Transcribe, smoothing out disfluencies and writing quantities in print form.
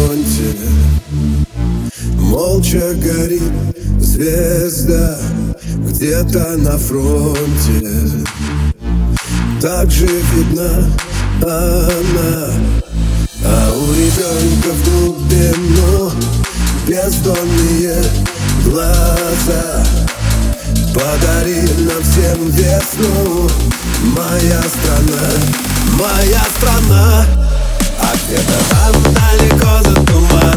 фронте. Молча горит звезда где-то на фронте. Так же видна она, а у ребенка в глубину бездонные глаза. Подари нам всем весну, моя страна, моя страна. А где-то там далеко за туманом